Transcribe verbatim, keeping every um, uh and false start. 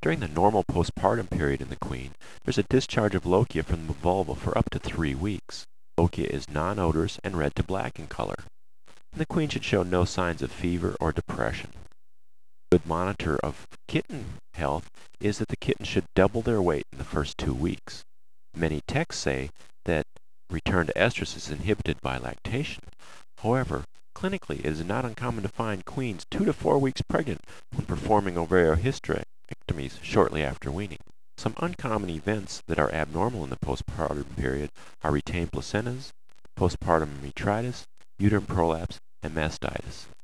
During the normal postpartum period in the queen, there's a discharge of lochia from the vulva for up to three weeks. Lochia is non-odorous and red to black in color. And the queen should show no signs of fever or depression. A good monitor of kitten health is that the kitten should double their weight in the first two weeks. Many texts say that return to estrus is inhibited by lactation. However, clinically it is not uncommon to find queens two to four weeks pregnant when performing ovariohysterectomies shortly after weaning. Some uncommon events that are abnormal in the postpartum period are retained placentas, postpartum metritis, uterine prolapse, and mastitis.